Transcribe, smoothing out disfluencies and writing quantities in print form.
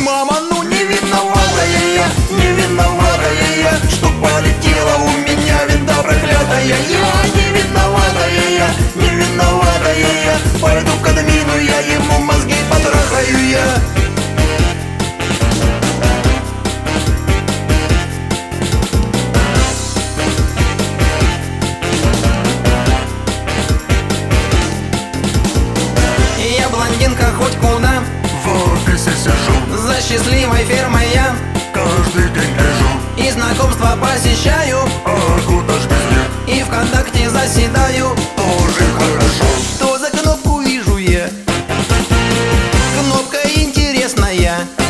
Мама, ну не виноватая я, не виноватая я, что полетела у меня винда проклятая. Я не виноватая я, не виноватая я, пойду к админу, я ему мозги потрахаю я. Я блондинка хоть куда, в офисе сижу, за счастливой фермой я каждый день лежу. и знакомства посещаю, А куда ж без них, и ВКонтакте заседаю. тоже хорошо. Что за кнопку вижу я? Кнопка интересная.